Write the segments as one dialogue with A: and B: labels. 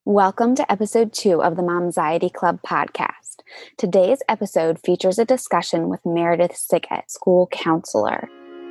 A: Welcome to episode 2 of the Momxiety Club podcast. Today's episode features a discussion with Meredith Siggett, school counselor.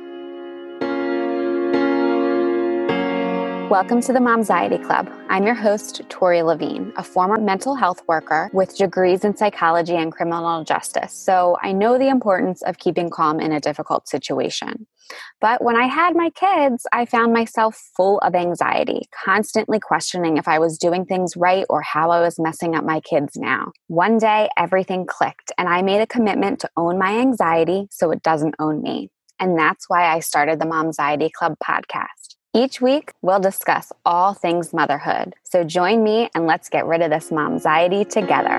A: Welcome to the Momxiety Club. I'm your host, Tori Levine, a former mental health worker with degrees in psychology and criminal justice. So I know the importance of keeping calm in a difficult situation. But when I had my kids, I found myself full of anxiety, constantly questioning if I was doing things right or how I was messing up my kids now. One day, everything clicked, and I made a commitment to own my anxiety so it doesn't own me. And that's why I started the Momxiety Club podcast. Each week, we'll discuss all things motherhood. So join me and let's get rid of this momxiety together.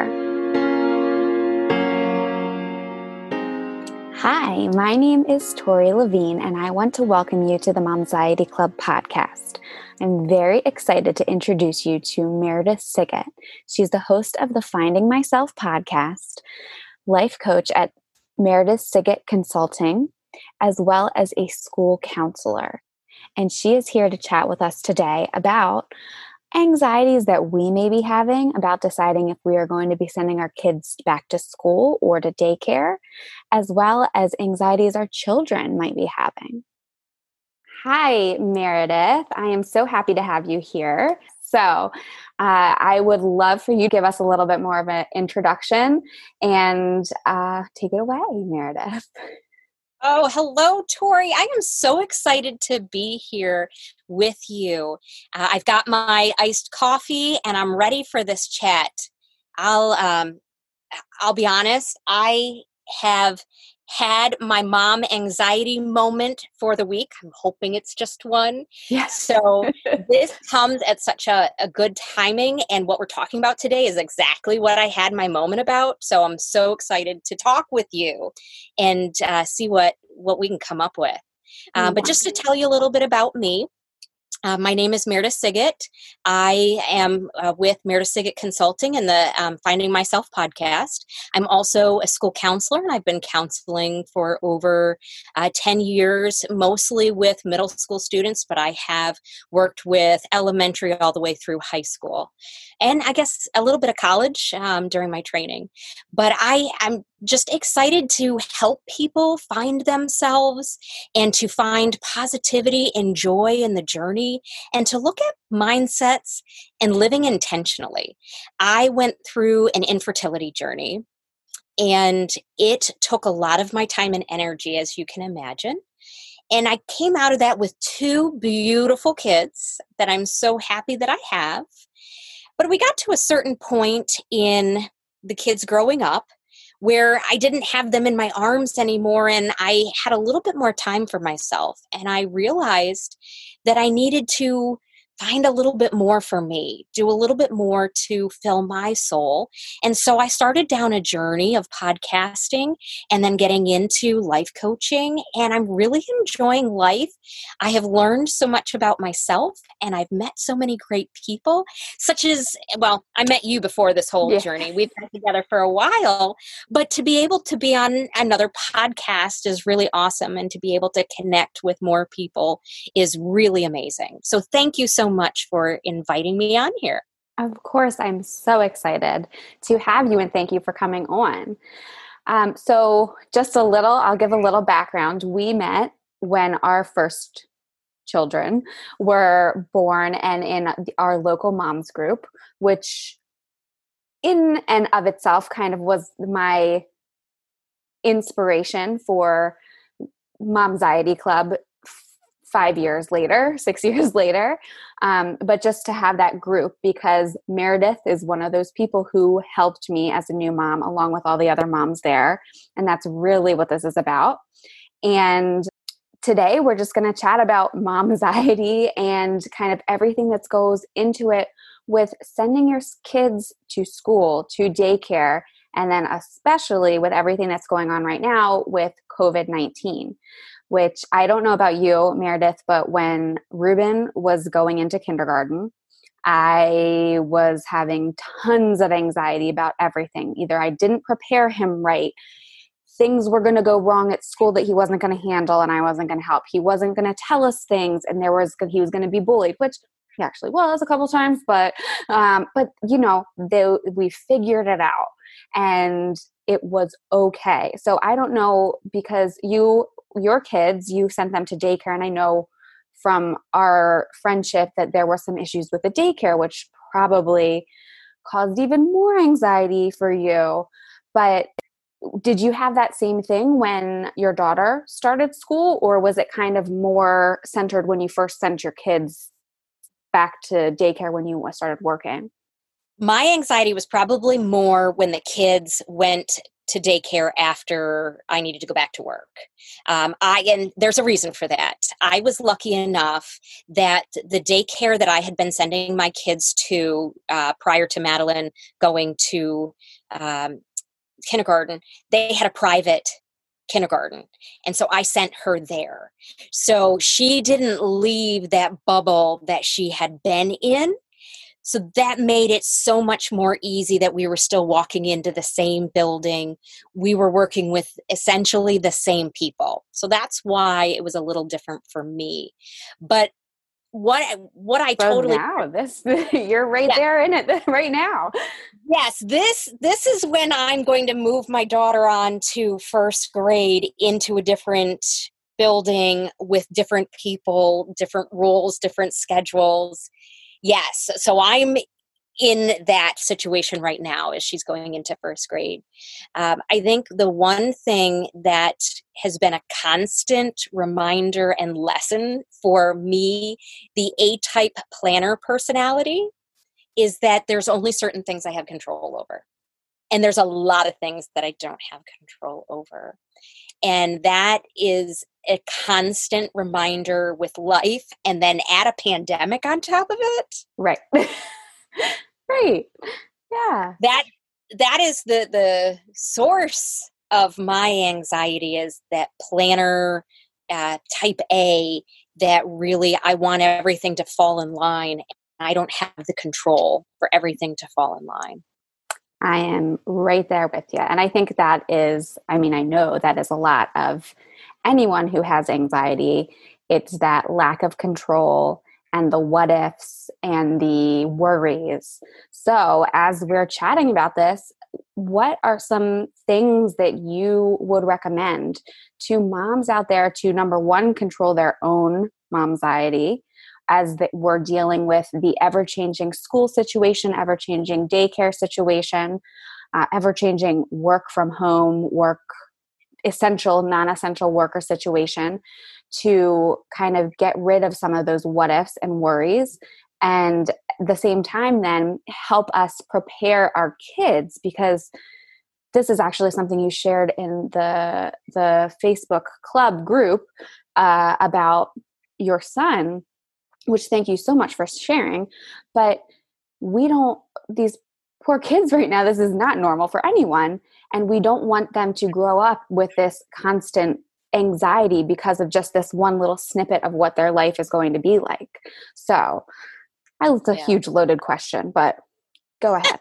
A: Hi, my name is Tori Levine, and I want to welcome you to the Momxiety Club podcast. I'm very excited to introduce you to Meredith Siggett. She's the host of the Finding Myself podcast, life coach at Meredith Siggett Consulting, as well as a school counselor. And she is here to chat with us today about anxieties that we may be having about deciding if we are going to be sending our kids back to school or to daycare, as well as anxieties our children might be having. Hi, Meredith. I am so happy to have you here. So I would love for you to give us a little bit more of an introduction and take it away, Meredith.
B: Oh, hello, Tori. I am so excited to be here with you. I've got my iced coffee and I'm ready for this chat. I'll be honest. I have had my mom anxiety moment for the week. I'm hoping it's just one.
A: Yes.
B: So this comes at such a good timing. And what we're talking about today is exactly what I had my moment about. So I'm so excited to talk with you and see what we can come up with. But just to tell you a little bit about me, my name is Meredith Siggett. I am with Meredith Siggett Consulting and the Finding Myself podcast. I'm also a school counselor, and I've been counseling for over 10 years, mostly with middle school students, but I have worked with elementary all the way through high school. And I guess a little bit of college during my training. But I'm just excited to help people find themselves and to find positivity and joy in the journey and to look at mindsets and living intentionally. I went through an infertility journey and it took a lot of my time and energy, as you can imagine. And I came out of that with 2 beautiful kids that I'm so happy that I have. But we got to a certain point in the kids growing up where I didn't have them in my arms anymore, and I had a little bit more time for myself. And I realized that I needed to find a little bit more for me, do a little bit more to fill my soul. And so I started down a journey of podcasting and then getting into life coaching. And I'm really enjoying life. I have learned so much about myself and I've met so many great people, such as, well, I met you before this whole journey. We've been together for a while, but to be able to be on another podcast is really awesome. And to be able to connect with more people is really amazing. So thank you so much for inviting me on here.
A: Of course, I'm so excited to have you and thank you for coming on. So just I'll give a little background. We met when our first children were born and in our local moms group, which in and of itself kind of was my inspiration for Momxiety Club 6 years later. But just to have that group, because Meredith is one of those people who helped me as a new mom along with all the other moms there. And that's really what this is about. And today we're just going to chat about momxiety and kind of everything that goes into it with sending your kids to school, to daycare, and then especially with everything that's going on right now with COVID-19. Which I don't know about you, Meredith, but when Ruben was going into kindergarten, I was having tons of anxiety about everything. Either I didn't prepare him right, things were going to go wrong at school that he wasn't going to handle and I wasn't going to help. He wasn't going to tell us things and he was going to be bullied, which he actually was a couple times, but we figured it out and it was okay. So I don't know, because your kids, you sent them to daycare, and I know from our friendship that there were some issues with the daycare, which probably caused even more anxiety for you. But did you have that same thing when your daughter started school, or was it kind of more centered when you first sent your kids back to daycare when you started working?
B: My anxiety was probably more when the kids went to daycare after I needed to go back to work. And there's a reason for that. I was lucky enough that the daycare that I had been sending my kids to prior to Madeline going to kindergarten, they had a private kindergarten. And so I sent her there. So she didn't leave that bubble that she had been in. So that made it so much more easy that we were still walking into the same building. We were working with essentially the same people. So that's why it was a little different for me. But what I totally
A: now you're right there in it right now.
B: Yes, this is when I'm going to move my daughter on to first grade into a different building with different people, different rules, different schedules. Yes, so I'm in that situation right now as she's going into first grade. I think the one thing that has been a constant reminder and lesson for me, the A-type planner personality, is that there's only certain things I have control over. And there's a lot of things that I don't have control over. And that is a constant reminder with life, and then add a pandemic on top of it.
A: Right. Right. Yeah.
B: That is the source of my anxiety, is that planner type A, that really I want everything to fall in line. I don't have the control for everything to fall in line.
A: I am right there with you. And I think that is, I know that is a lot of anyone who has anxiety. It's that lack of control and the what ifs and the worries. So as we're chatting about this, what are some things that you would recommend to moms out there to, number one, control their own momxiety as we're dealing with the ever-changing school situation, ever-changing daycare situation, ever-changing work from home, work, essential, non-essential worker situation, to kind of get rid of some of those what ifs and worries, and at the same time then help us prepare our kids, because this is actually something you shared in the Facebook club group about your son, which thank you so much for sharing. But these poor kids right now, this is not normal for anyone. And we don't want them to grow up with this constant anxiety because of just this one little snippet of what their life is going to be like. So it's a huge loaded question, but go ahead.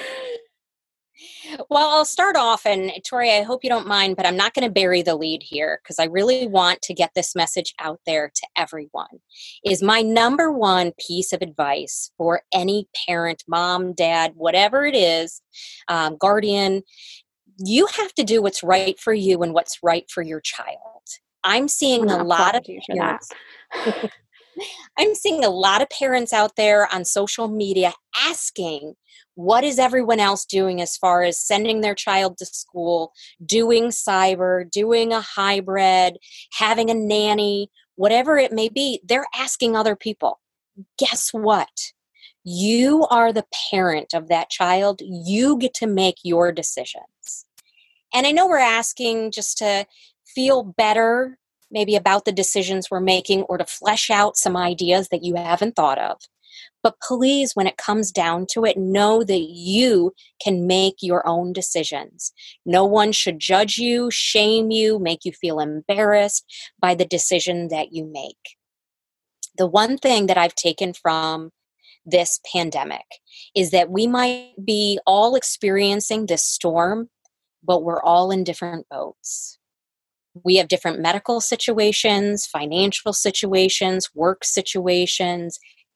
B: Well, I'll start off, and Tori, I hope you don't mind, but I'm not going to bury the lead here, because I really want to get this message out there to everyone. Is my number one piece of advice for any parent, mom, dad, whatever it is, guardian, you have to do what's right for you and what's right for your child. I'm seeing a lot of parents. I'm seeing a lot of parents out there on social media asking, what is everyone else doing as far as sending their child to school, doing cyber, doing a hybrid, having a nanny, whatever it may be. They're asking other people. Guess what? You are the parent of that child. You get to make your decisions. And I know we're asking just to feel better maybe about the decisions we're making, or to flesh out some ideas that you haven't thought of. But please, when it comes down to it, know that you can make your own decisions. No one should judge you, shame you, make you feel embarrassed by the decision that you make. The one thing that I've taken from this pandemic is that we might be all experiencing this storm, but we're all in different boats. We have different medical situations, financial situations, work situations,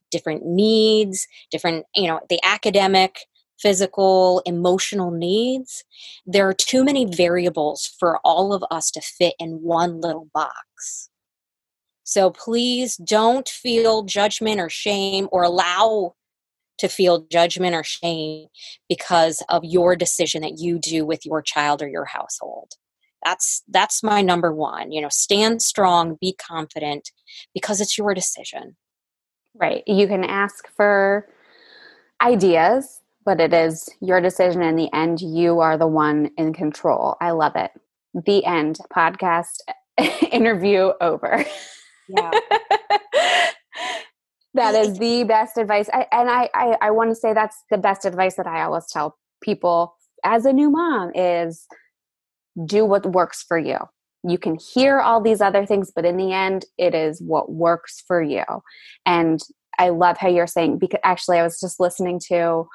B: different needs, different, the academic, physical, emotional needs. There are too many variables for all of us to fit in one little box. So please don't feel judgment or shame or allow to feel judgment or shame because of your decision that you do with your child or your household. That's my number one. Stand strong, be confident, because it's your decision.
A: Right. You can ask for ideas, but it is your decision. In the end, you are the one in control. I love it. The end. Podcast interview over.
B: Yeah.
A: That is the best advice. I want to say that's the best advice that I always tell people as a new mom is do what works for you. You can hear all these other things, but in the end, it is what works for you. And I love how you're saying, because actually I was just listening to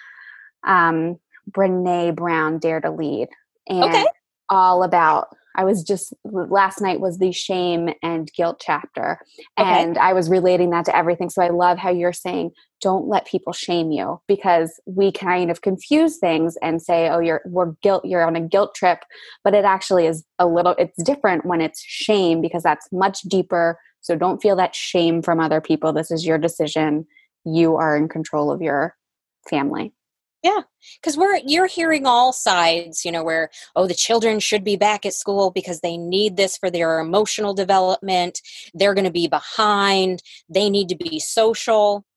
A: Brene Brown, Dare to Lead, and all about, last night was the shame and guilt chapter, and I was relating that to everything. So I love how you're saying, don't let people shame you, because we kind of confuse things and say, oh, you're on a guilt trip, but it actually is it's different when it's shame, because that's much deeper. So don't feel that shame from other people. This is your decision. You are in control of your family.
B: Yeah, because you're hearing all sides, where, the children should be back at school because they need this for their emotional development. They're going to be behind. They need to be social.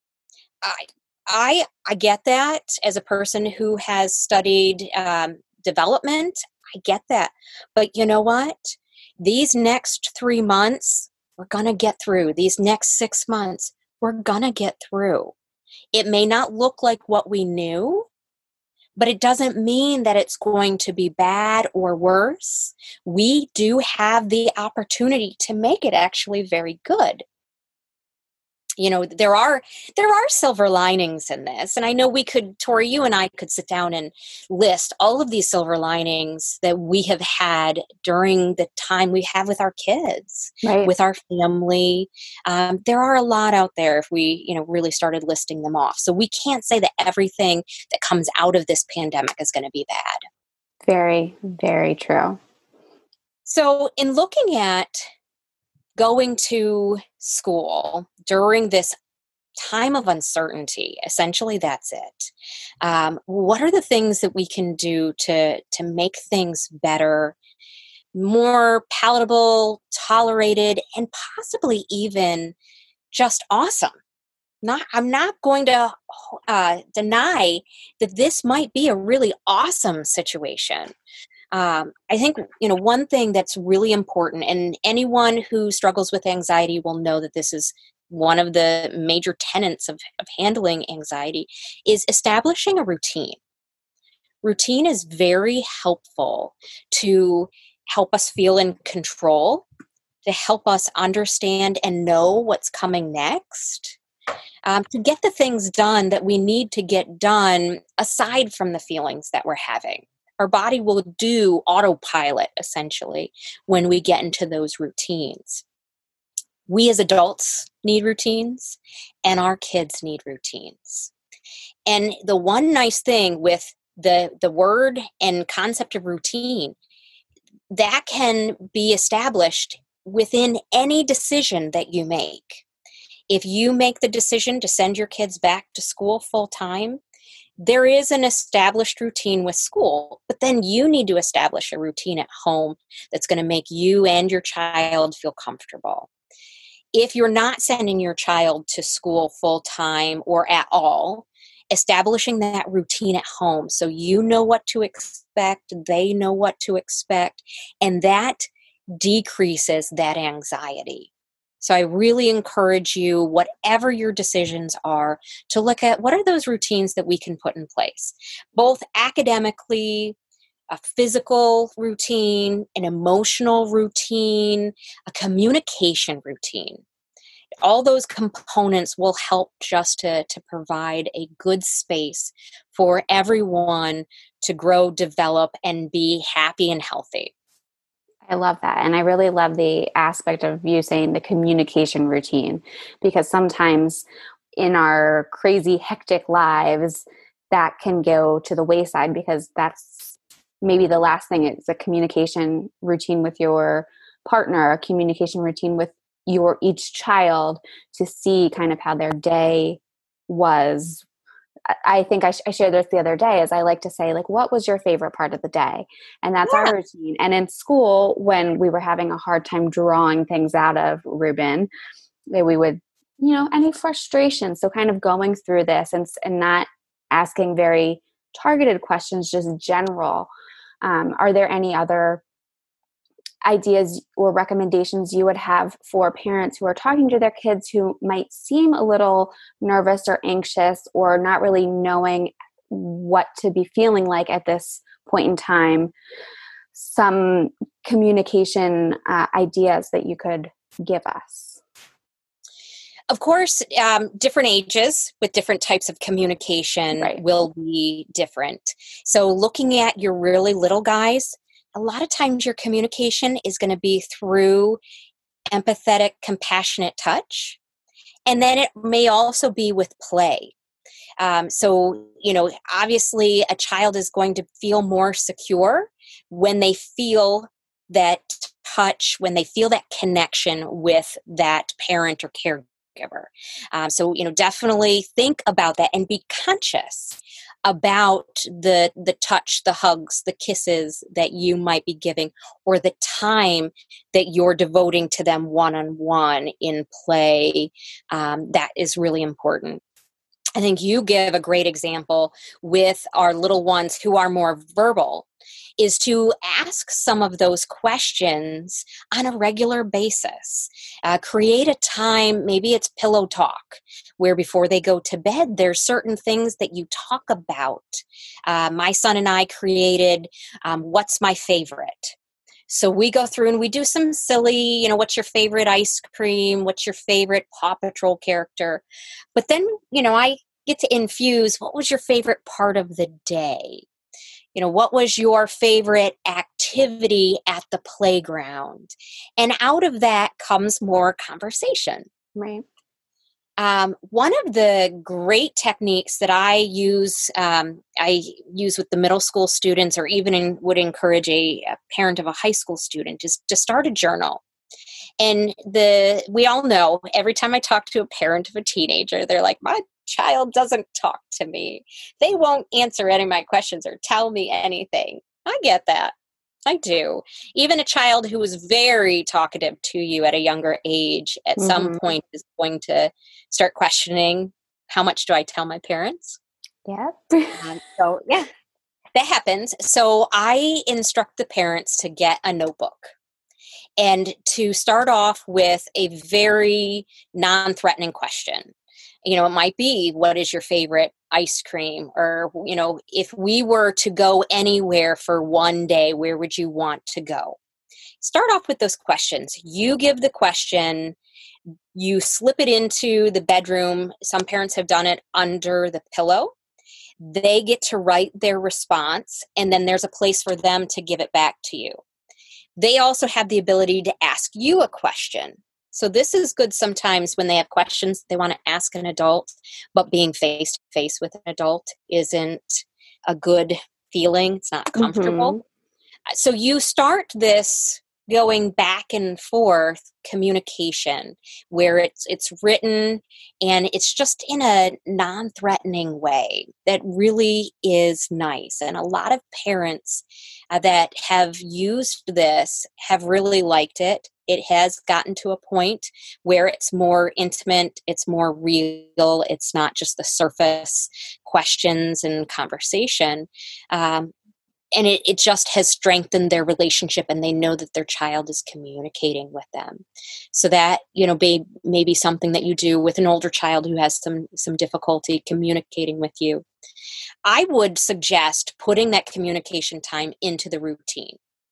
B: I get that as a person who has studied development. I get that. But you know what? These next 3 months, we're going to get through. These next 6 months, we're going to get through. It may not look like what we knew, but it doesn't mean that it's going to be bad or worse. We do have the opportunity to make it actually very good. There are silver linings in this. And I know Tori, you and I could sit down and list all of these silver linings that we have had during the time we have with our kids, with our family. There are a lot out there if we, really started listing them off. So we can't say that everything that comes out of this pandemic is going to be bad.
A: Very, very true.
B: So in looking at going to school during this time of uncertainty, essentially that's it. What are the things that we can do to make things better, more palatable, tolerated, and possibly even just awesome? I'm not going to deny that this might be a really awesome situation. I think, one thing that's really important, and anyone who struggles with anxiety will know that this is one of the major tenets of handling anxiety, is establishing a routine. Routine is very helpful to help us feel in control, to help us understand and know what's coming next, to get the things done that we need to get done aside from the feelings that we're having. Our body will do autopilot, essentially, when we get into those routines. We as adults need routines, and our kids need routines. And the one nice thing with the word and concept of routine, that can be established within any decision that you make. If you make the decision to send your kids back to school full time, there is an established routine with school, but then you need to establish a routine at home that's going to make you and your child feel comfortable. If you're not sending your child to school full time or at all, establishing that routine at home so you know what to expect, they know what to expect, and that decreases that anxiety. So I really encourage you, whatever your decisions are, to look at what are those routines that we can put in place, both academically, a physical routine, an emotional routine, a communication routine. All those components will help just to provide a good space for everyone to grow, develop, and be happy and healthy.
A: I love that. And I really love the aspect of you saying the communication routine, because sometimes in our crazy, hectic lives, that can go to the wayside because that's maybe the last thing. It's a communication routine with your partner, a communication routine with your each child to see kind of how their day was. I think I shared this the other day, as I like to say, like, what was your favorite part of the day? And that's
B: Yeah.
A: our routine. And in school, when we were having a hard time drawing things out of Ruben, we would, any frustration. So kind of going through this and not asking very targeted questions, just general. Are there any other ideas or recommendations you would have for parents who are talking to their kids who might seem a little nervous or anxious or not really knowing what to be feeling like at this point in time? Some communication ideas that you could give us.
B: Of course, different ages with different types of communication
A: Right.
B: will be different. So looking at your really little guys, a lot of times your communication is going to be through empathetic, compassionate touch. And then it may also be with play. So, obviously a child is going to feel more secure when they feel that touch, when they feel that connection with that parent or caregiver. So, definitely think about that and be conscious about the touch, the hugs, the kisses that you might be giving, or the time that you're devoting to them one-on-one in play. That is really important. I think you give a great example with our little ones who are more verbal, is to ask some of those questions on a regular basis. Create a time, maybe it's pillow talk, where before they go to bed, there's certain things that you talk about. My son and I created What's My Favorite? So we go through and we do some silly, what's your favorite ice cream? What's your favorite Paw Patrol character? But then, I get to infuse, what was your favorite part of the day? What was your favorite activity at the playground? And out of that comes more conversation.
A: Right.
B: One of the great techniques that I use with the middle school students, or even would encourage a parent of a high school student, is to start a journal. And we all know, every time I talk to a parent of a teenager, they're like, my child doesn't talk to me. They won't answer any of my questions or tell me anything. I get that. I do. Even a child who is very talkative to you at a younger age, at some point is going to start questioning, how much do I tell my parents?
A: Yeah.
B: So yeah, that happens. So I instruct the parents to get a notebook and to start off with a very non-threatening question. It might be, what is your favorite ice cream? Or, if we were to go anywhere for one day, where would you want to go? Start off with those questions. You give the question, you slip it into the bedroom. Some parents have done it under the pillow. They get to write their response, and then there's a place for them to give it back to you. They also have the ability to ask you a question. So this is good sometimes when they have questions they want to ask an adult, but being face to face with an adult isn't a good feeling. It's not comfortable. So you start this going back and forth communication where it's written and it's just in a non-threatening way that really is nice. And a lot of parents that have used this have really liked it. It has gotten to a point where it's more intimate, it's more real, it's not just the surface questions and conversation. And it just has strengthened their relationship, and they know that their child is communicating with them. So that, may be something that you do with an older child who has some difficulty communicating with you. I would suggest putting that communication time into the routine.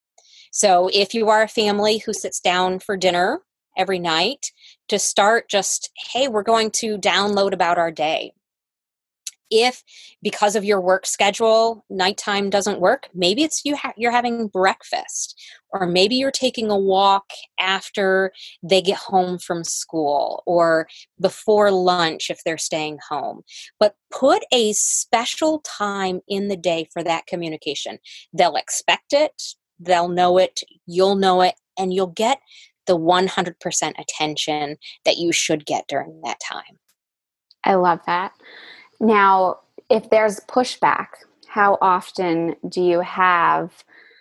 B: So if you are a family who sits down for dinner every night, to start just, hey, we're going to download about our day. If because of your work schedule, nighttime doesn't work, maybe it's you're having breakfast, or maybe you're taking a walk after they get home from school or before lunch if they're staying home. But put a special time in the day for that communication. They'll expect it, they'll know it, you'll know it, and you'll get the 100% attention that you should get during that time.
A: I love that. Now, if there's pushback, how often do you have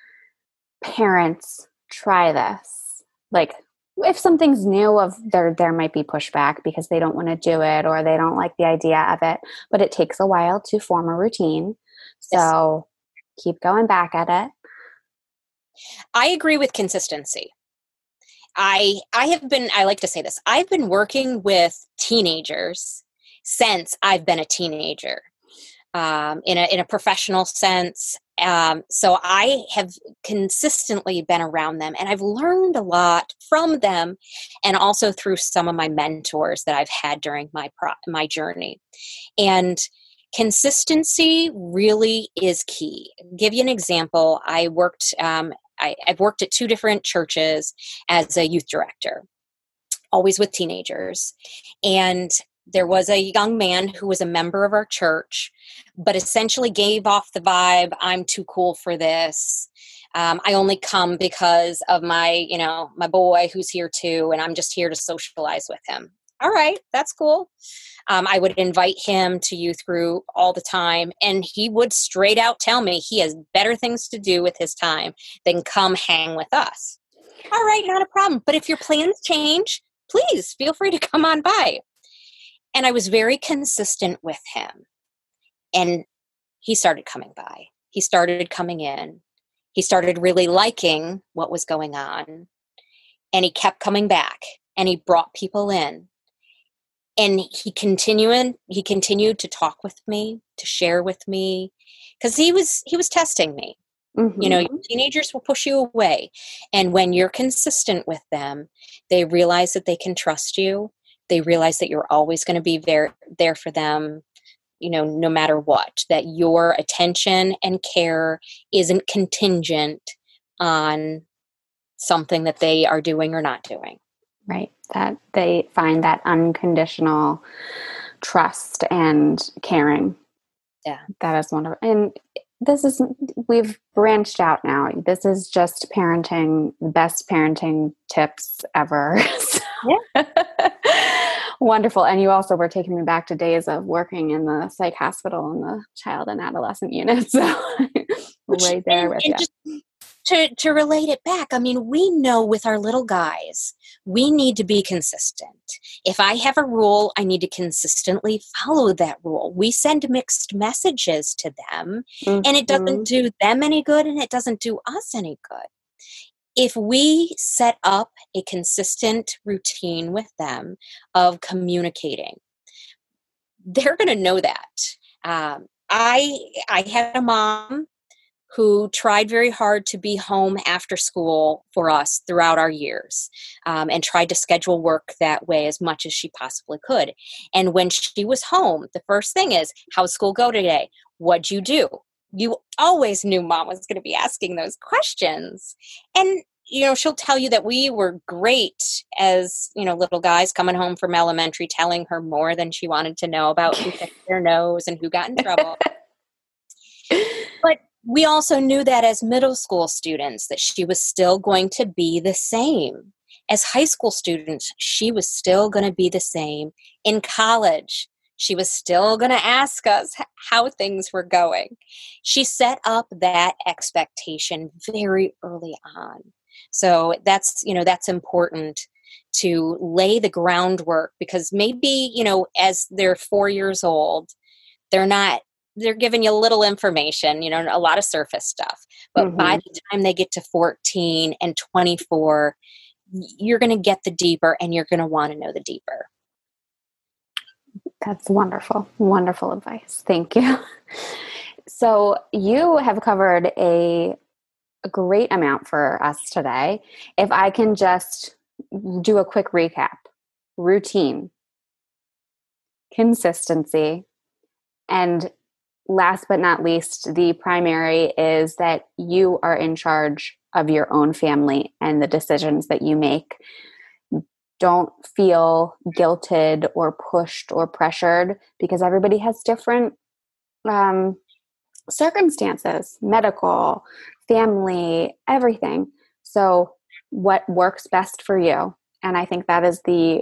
A: parents try this? Like, if something's new, there might be pushback because they don't want to do it or they don't like the idea of it, but it takes a while to form a routine. So keep going back at it.
B: I agree with consistency. I like to say this, I've been working with teenagers since I've been a teenager, in a professional sense. So I have consistently been around them, and I've learned a lot from them, and also through some of my mentors that I've had during my journey. And consistency really is key. I'll give you an example. I've worked at 2 different churches as a youth director, always with teenagers. And there was a young man who was a member of our church, but essentially gave off the vibe, I'm too cool for this. I only come because of my boy who's here too, and I'm just here to socialize with him. All right, that's cool. I would invite him to youth group all the time, and he would straight out tell me he has better things to do with his time than come hang with us. All right, not a problem. But if your plans change, please feel free to come on by. And I was very consistent with him. And he started coming by. He started coming in. He started really liking what was going on. And he kept coming back. And he brought people in. And he continued to talk with me, to share with me, because he was testing me. Mm-hmm. Teenagers will push you away. And when you're consistent with them, they realize that they can trust you. They realize that you're always going to be there for them, no matter what, that your attention and care isn't contingent on something that they are doing or not doing.
A: Right. That they find that unconditional trust and caring.
B: Yeah.
A: That is wonderful. And we've branched out now. This is just parenting, the best parenting tips ever. Yeah. Wonderful. And you also were taking me back to days of working in the psych hospital in the child and adolescent unit. So right there with you.
B: To relate it back, I mean, we know with our little guys, we need to be consistent. If I have a rule, I need to consistently follow that rule. We send mixed messages to them, mm-hmm. and it doesn't do them any good, and it doesn't do us any good. If we set up a consistent routine with them of communicating, they're going to know that. I had a mom who tried very hard to be home after school for us throughout our years, and tried to schedule work that way as much as she possibly could. And when she was home, the first thing is, how's school go today? What'd you do? You always knew mom was going to be asking those questions. And, she'll tell you that we were great as, little guys coming home from elementary, telling her more than she wanted to know about who picked their nose and who got in trouble. But we also knew that as middle school students, that she was still going to be the same. As high school students, she was still going to be the same. In college, she was still going to ask us how things were going. She set up that expectation very early on. So that's important to lay the groundwork, because maybe, as they're 4 years old, they're giving you a little information, a lot of surface stuff. But mm-hmm. by the time they get to 14 and 24, you're going to get the deeper, and you're going to want to know the deeper.
A: That's wonderful. Wonderful advice. Thank you. So you have covered a great amount for us today. If I can just do a quick recap: routine, consistency, And last but not least, the primary is that you are in charge of your own family and the decisions that you make. Don't feel guilted or pushed or pressured, because everybody has different circumstances, medical, family, everything. So what works best for you? And I think that is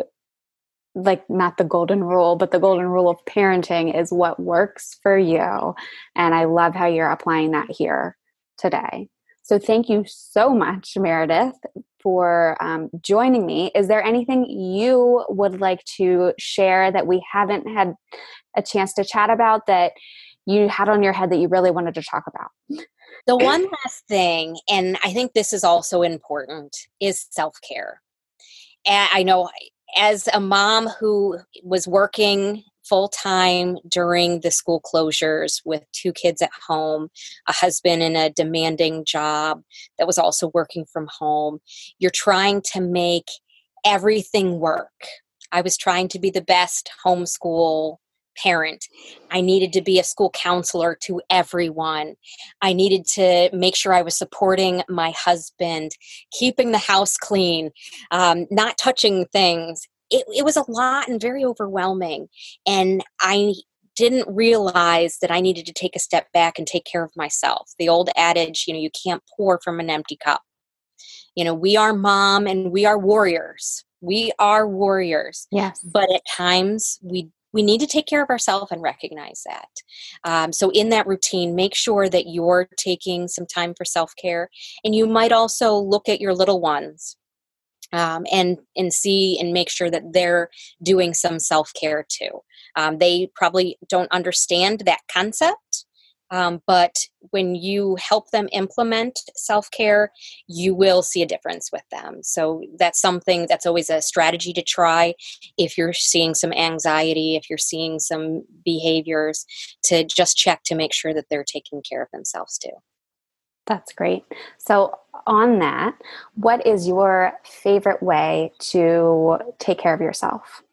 A: not the golden rule, but the golden rule of parenting is what works for you. And I love how you're applying that here today. So thank you so much, Meredith, for joining me. Is there anything you would like to share that we haven't had a chance to chat about that you had on your head that you really wanted to talk about?
B: The one last thing, and I think this is also important, is self-care. And I know as a mom who was working full-time during the school closures with 2 kids at home, a husband in a demanding job that was also working from home, you're trying to make everything work. I was trying to be the best homeschool parent. I needed to be a school counselor to everyone. I needed to make sure I was supporting my husband, keeping the house clean, not touching things. It was a lot and very overwhelming. And I didn't realize that I needed to take a step back and take care of myself. The old adage, you can't pour from an empty cup. We are mom and we are warriors. We are warriors.
A: Yes.
B: But at times we need to take care of ourselves and recognize that. So in that routine, make sure that you're taking some time for self-care. And you might also look at your little ones and see and make sure that they're doing some self-care too. They probably don't understand that concept. But when you help them implement self-care, you will see a difference with them. So that's something that's always a strategy to try if you're seeing some anxiety, if you're seeing some behaviors, to just check to make sure that they're taking care of themselves too.
A: That's great. So on that, what is your favorite way to take care of yourself?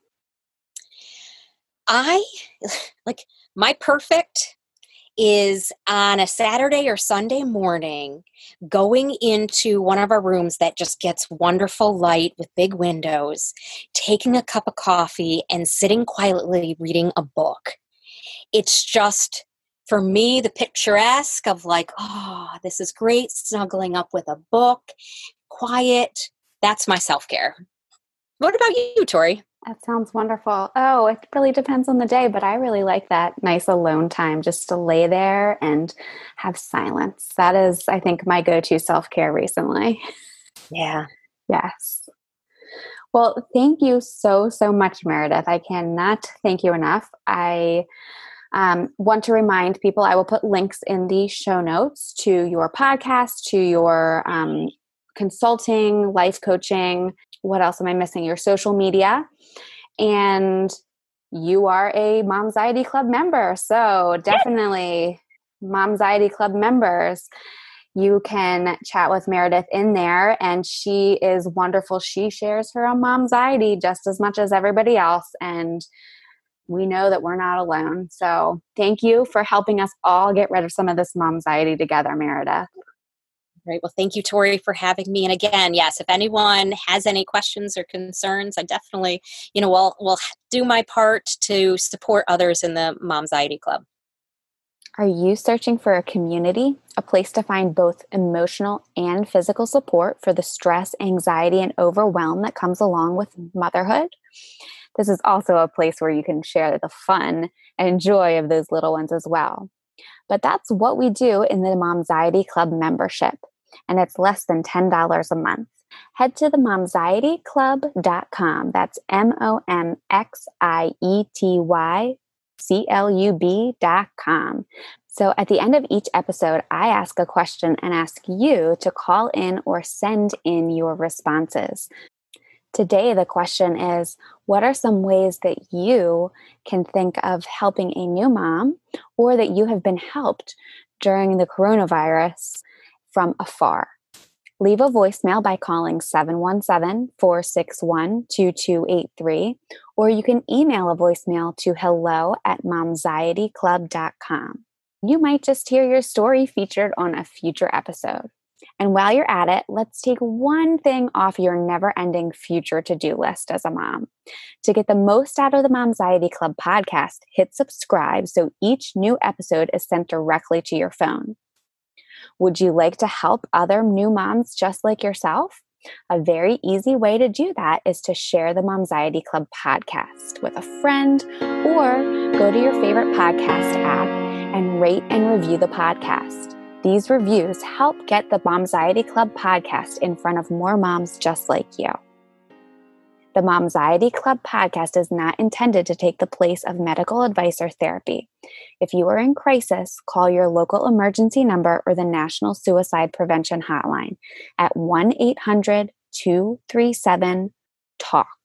B: My perfect is on a Saturday or Sunday morning, going into one of our rooms that just gets wonderful light with big windows, taking a cup of coffee and sitting quietly reading a book. It's just, for me, the picturesque of this is great, snuggling up with a book, quiet. That's my self-care. What about you, Tori?
A: That sounds wonderful. Oh, it really depends on the day, but I really like that nice alone time just to lay there and have silence. That is, I think, my go-to self-care recently.
B: Yeah.
A: Yes. Well, thank you so, so much, Meredith. I cannot thank you enough. I want to remind people, I will put links in the show notes to your podcast, to your consulting, life coaching. What else am I missing? Your social media. And you are a Momxiety Club member. So definitely, Momxiety Club members, you can chat with Meredith in there, and she is wonderful. She shares her own Momxiety just as much as everybody else, and we know that we're not alone. So thank you for helping us all get rid of some of this Momxiety together, Meredith.
B: Great. Well, thank you, Tori, for having me. And again, yes, if anyone has any questions or concerns, I definitely, will do my part to support others in the Momxiety Club.
A: Are you searching for a community, a place to find both emotional and physical support for the stress, anxiety, and overwhelm that comes along with motherhood? This is also a place where you can share the fun and joy of those little ones as well. But that's what we do in the Momxiety Club membership, and it's less than $10 a month. Head to the momxietyclub.com. That's momxiety.club.com. So at the end of each episode, I ask a question and ask you to call in or send in your responses. Today, the question is, what are some ways that you can think of helping a new mom, or that you have been helped during the coronavirus from afar? Leave a voicemail by calling 717-461-2283, or you can email a voicemail to hello@momxietyclub.com. You might just hear your story featured on a future episode. And while you're at it, let's take one thing off your never-ending future to-do list as a mom. To get the most out of the Momxiety Club podcast, hit subscribe so each new episode is sent directly to your phone. Would you like to help other new moms just like yourself? A very easy way to do that is to share the Momxiety Club podcast with a friend, or go to your favorite podcast app and rate and review the podcast. These reviews help get the Momxiety Club podcast in front of more moms just like you. The Momxiety Club podcast is not intended to take the place of medical advice or therapy. If you are in crisis, call your local emergency number or the National Suicide Prevention Hotline at 1-800-237-TALK.